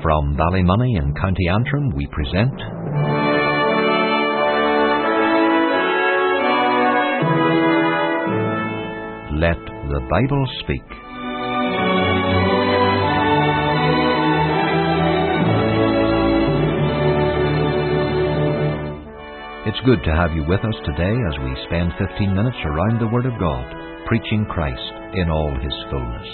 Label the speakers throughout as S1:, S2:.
S1: From Ballymoney in County Antrim, we present Let the Bible Speak. It's good to have you with us today as we spend 15 minutes around the Word of God, preaching Christ in all His fullness.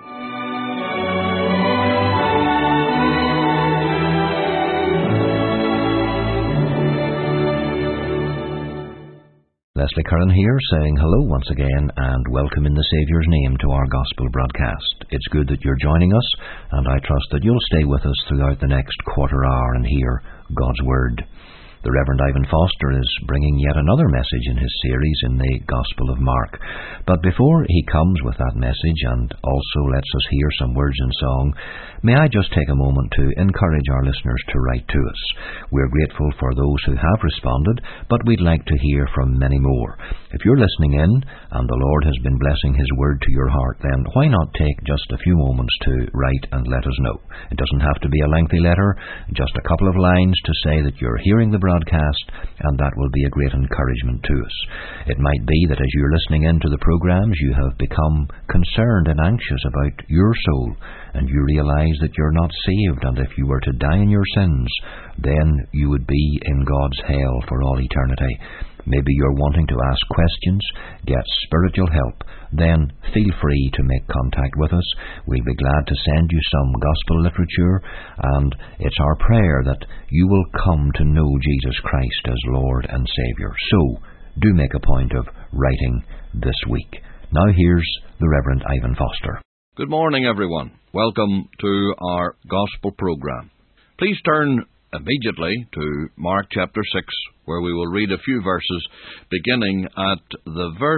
S1: Leslie Curran here, saying hello once again and welcome in the Saviour's name to our Gospel broadcast. It's good that you're joining us, and I trust that you'll stay with us throughout the next quarter hour and hear God's Word. The Reverend Ivan Foster is bringing yet another message in his series in the Gospel of Mark. But before he comes with that message and also lets us hear some words in song, may I just take a moment to encourage our listeners to write to us. We're grateful for those who have responded, but we'd like to hear from many more. If you're listening in and the Lord has been blessing His Word to your heart, then why not take just a few moments to write and let us know? It doesn't have to be a lengthy letter, just a couple of lines to say that you're hearing the broadcast, and that will be a great encouragement to us. It might be that as you're listening into the programs, you have become concerned and anxious about your soul, and you realize that you're not saved, and if you were to die in your sins, then you would be in God's hell for all eternity. Maybe you're wanting to ask questions, get spiritual help, then feel free to make contact with us. We'll be glad to send you some gospel literature, and it's our prayer that you will come to know Jesus Christ as Lord and Saviour. So, do make a point of writing this week. Now here's the Reverend Ivan Foster.
S2: Good morning, everyone. Welcome to our gospel program. Please turn immediately to Mark chapter 6, where we will read a few verses beginning at the verse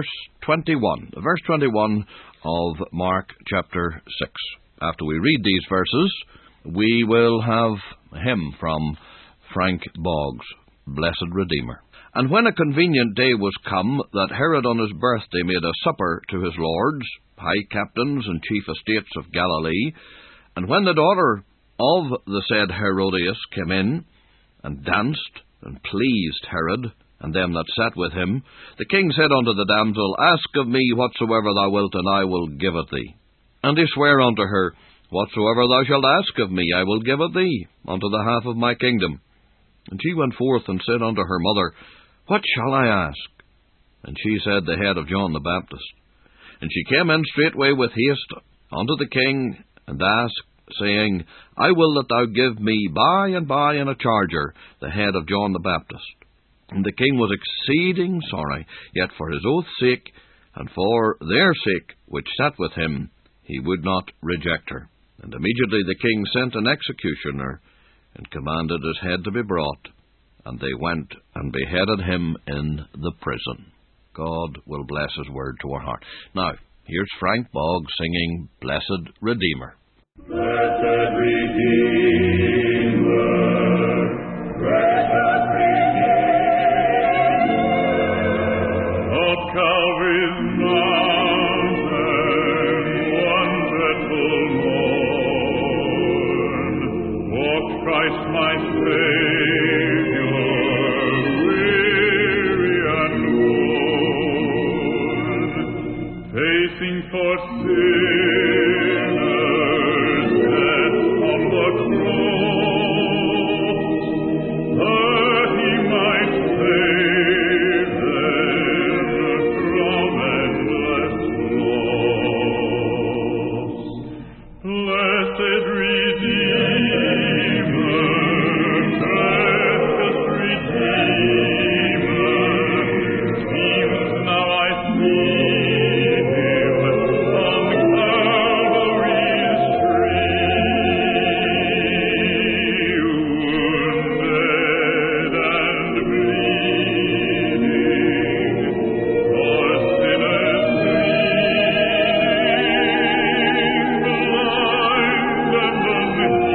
S2: 21. The verse 21 of Mark chapter 6. After we read these verses, we will have a hymn from Frank Boggs, Blessed Redeemer. And when a convenient day was come, that Herod on his birthday made a supper to his lords, high captains and chief estates of Galilee, and when the daughter of the said Herodias came in, and danced, and pleased Herod, and them that sat with him, the king said unto the damsel, Ask of me whatsoever thou wilt, and I will give it thee. And he sware unto her, Whatsoever thou shalt ask of me, I will give it thee, unto the half of my kingdom. And she went forth and said unto her mother, What shall I ask? And she said, The head of John the Baptist. And she came in straightway with haste unto the king, and asked, saying, I will that thou give me by and by in a charger the head of John the Baptist. And the king was exceeding sorry, yet for his oath's sake, and for their sake which sat with him, he would not reject her. And immediately the king sent an executioner, and commanded his head to be brought, and they went and beheaded him in the prison. God will bless His Word to our heart. Now, here's Frank Boggs singing Blessed Redeemer.
S3: Blessed Redeemer, precious Redeemer, of Calvary's mountain, one dreadful morn, walked Christ my Saviour, weary and worn, facing for sinners on the cross, that He might save them from endless loss. Blessed Redeemer, precious Redeemer, seems now I see Him on Calvary's tree, wounded and bleeding, for sinners bleeding, blind and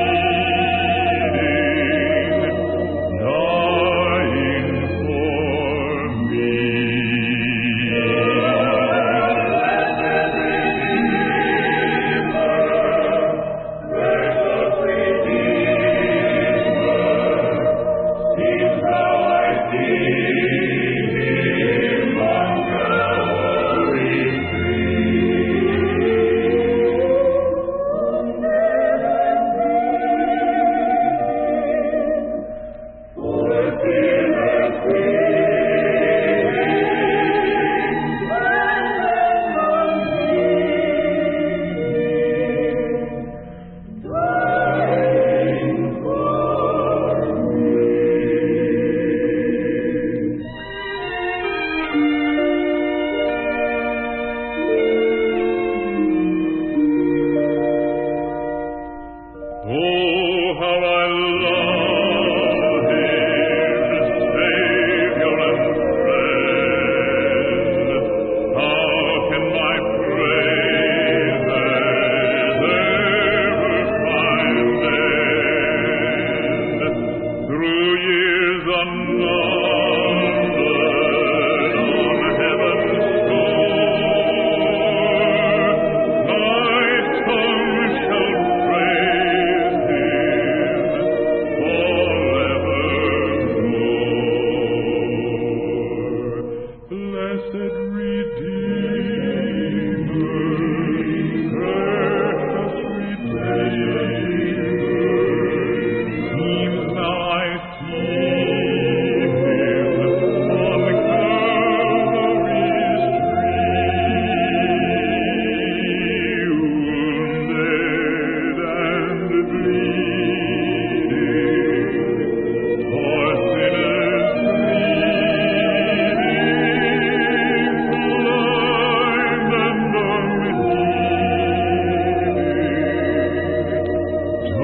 S3: how I love Him, Savior and friend. How can my praises ever find end? Through years unnumbered on heaven's shore, my tongue shall praise Him forevermore. Blessed Redeemer, precious Redeemer, seems now I see Him on Calvary's tree, wounded and bleeding, for sinners bleeding, blind and unheeding,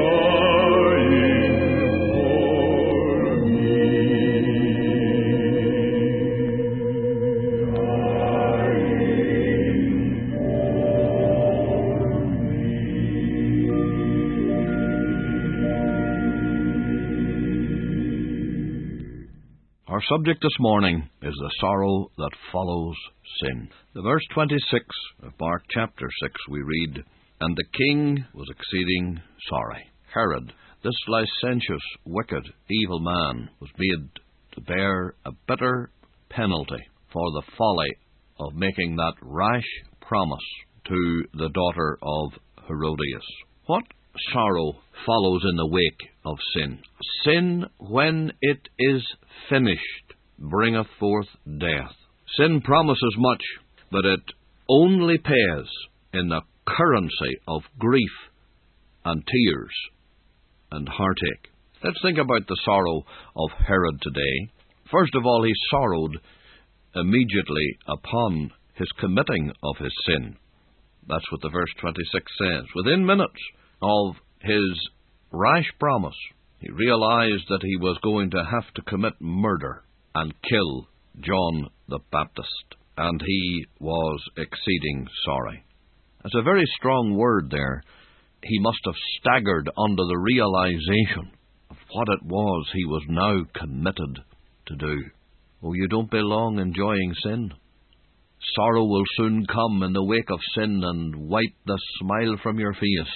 S2: Our subject this morning is the sorrow that follows sin. The verse 26 of Mark chapter 6 we read, "And the king was exceeding sorry." Herod, this licentious, wicked, evil man, was made to bear a bitter penalty for the folly of making that rash promise to the daughter of Herodias. What sorrow follows in the wake of sin? Sin, when it is finished, bringeth forth death. Sin promises much, but it only pays in the currency of grief and tears and heartache. Let's think about the sorrow of Herod today. First of all, he sorrowed immediately upon his committing of his sin. That's what the verse 26 says. Within minutes of his rash promise, he realized that he was going to have to commit murder and kill John the Baptist, and he was exceeding sorry. That's a very strong word there. He must have staggered under the realization of what it was he was now committed to do. Oh, you don't be long enjoying sin. Sorrow will soon come in the wake of sin and wipe the smile from your face.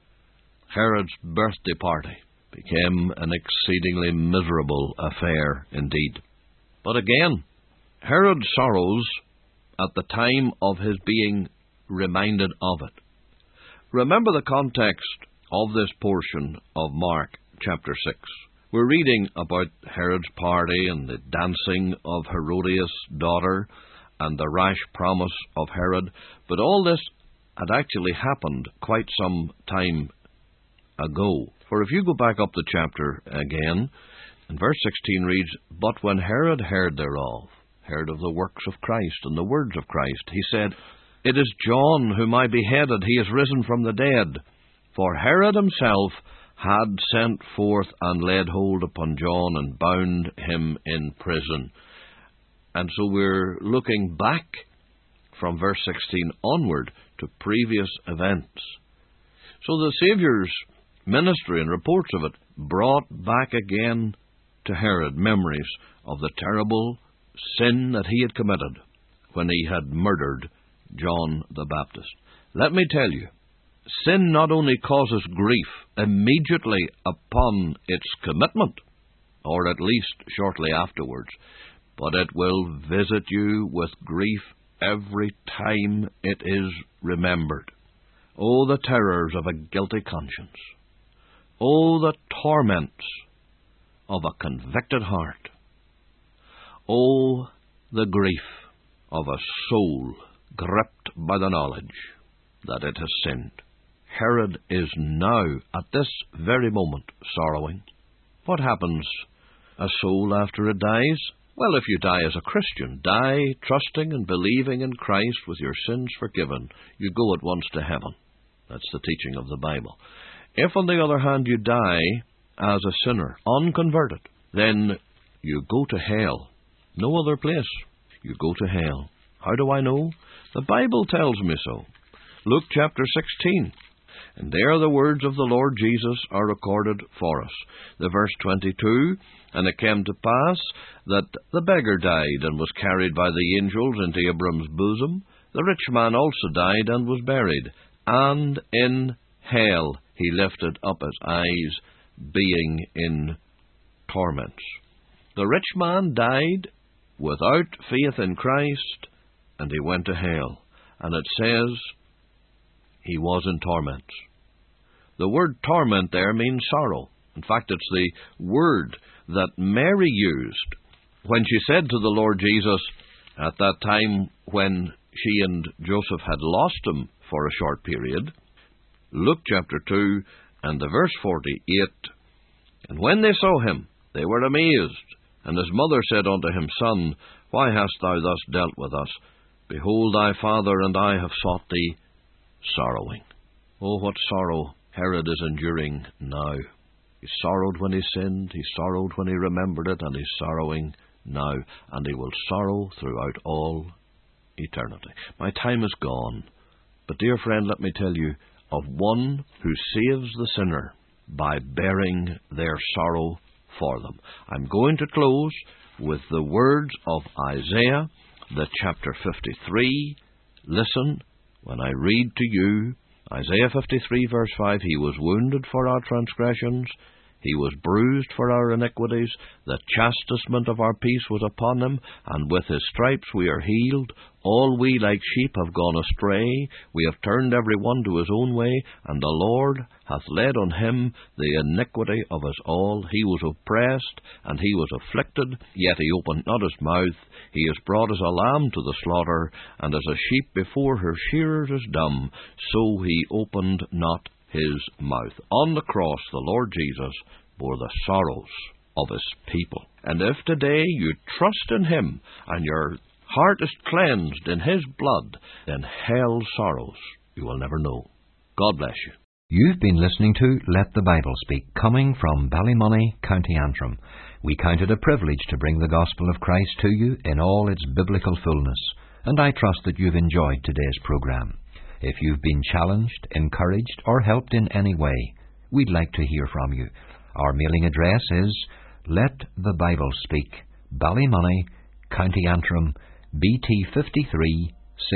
S2: Herod's birthday party became an exceedingly miserable affair indeed. But again, Herod sorrows at the time of his being reminded of it. Remember the context of this portion of Mark chapter 6. We're reading about Herod's party and the dancing of Herodias' daughter and the rash promise of Herod, but all this had actually happened quite some time ago. For if you go back up the chapter again, and verse 16 reads, "But when Herod heard thereof," heard of the works of Christ and the words of Christ, "he said, It is John whom I beheaded, he is risen from the dead. For Herod himself had sent forth and laid hold upon John and bound him in prison." And so we're looking back from verse 16 onward to previous events. So the Saviour's ministry and reports of it brought back again to Herod memories of the terrible sin that he had committed when he had murdered John the Baptist. Let me tell you, sin not only causes grief immediately upon its commitment, or at least shortly afterwards, but it will visit you with grief every time it is remembered. Oh, the terrors of a guilty conscience. Oh, the torments of a convicted heart. Oh, the grief of a soul gripped by the knowledge that it has sinned. Herod is now, at this very moment, sorrowing. What happens a soul after it dies? Well, if you die as a Christian, die trusting and believing in Christ with your sins forgiven, you go at once to heaven. That's the teaching of the Bible. If, on the other hand, you die as a sinner, unconverted, then you go to hell. No other place. You go to hell. How do I know? The Bible tells me so. Luke chapter 16. And there the words of the Lord Jesus are recorded for us. The verse 22, and it came to pass that the beggar died and was carried by the angels into Abram's bosom. The rich man also died and was buried. And in hell he lifted up his eyes, being in torments. The rich man died without faith in Christ, and he went to hell. And it says he was in torments. The word torment there means sorrow. In fact, it's the word that Mary used when she said to the Lord Jesus at that time when she and Joseph had lost him for a short period. Luke chapter 2 and the verse 48. And when they saw him, they were amazed. And his mother said unto him, Son, why hast thou thus dealt with us? Behold, thy father and I have sought thee, sorrowing. Oh, what sorrow Herod is enduring now. He sorrowed when he sinned, he sorrowed when he remembered it, and he's sorrowing now, and he will sorrow throughout all eternity. My time is gone, but dear friend, let me tell you of one who saves the sinner by bearing their sorrow for them. I'm going to close with the words of Isaiah, the chapter 53. Listen when I read to you Isaiah 53 verse 5, He was wounded for our transgressions, He was bruised for our iniquities, the chastisement of our peace was upon Him, and with His stripes we are healed. All we like sheep have gone astray, we have turned every one to his own way, and the Lord hath laid on Him the iniquity of us all. He was oppressed, and He was afflicted, yet He opened not His mouth. He is brought as a lamb to the slaughter, and as a sheep before her shearers is dumb, so He opened not His mouth. On the cross, the Lord Jesus bore the sorrows of His people. And if today you trust in Him, and your heart is cleansed in His blood, then hell's sorrows you will never know. God bless you.
S1: You've been listening to Let the Bible Speak, coming from Ballymoney, County Antrim. We count it a privilege to bring the gospel of Christ to you in all its biblical fullness, and I trust that you've enjoyed today's program. If you've been challenged, encouraged, or helped in any way, we'd like to hear from you. Our mailing address is Let the Bible Speak, Ballymoney, County Antrim, BT 53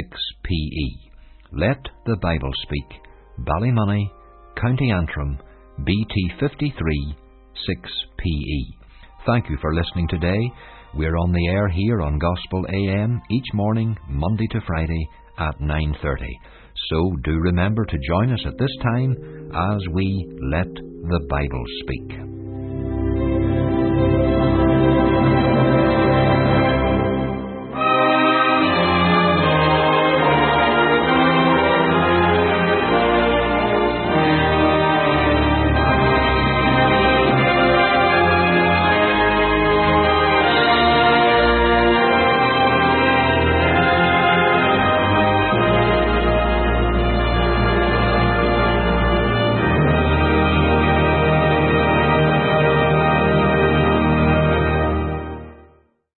S1: 6PE. Let the Bible Speak, Ballymoney, County Antrim, BT 53 6PE. Thank you for listening today. We're on the air here on Gospel AM each morning, Monday to Friday at 9:30. So do remember to join us at this time as we let the Bible speak.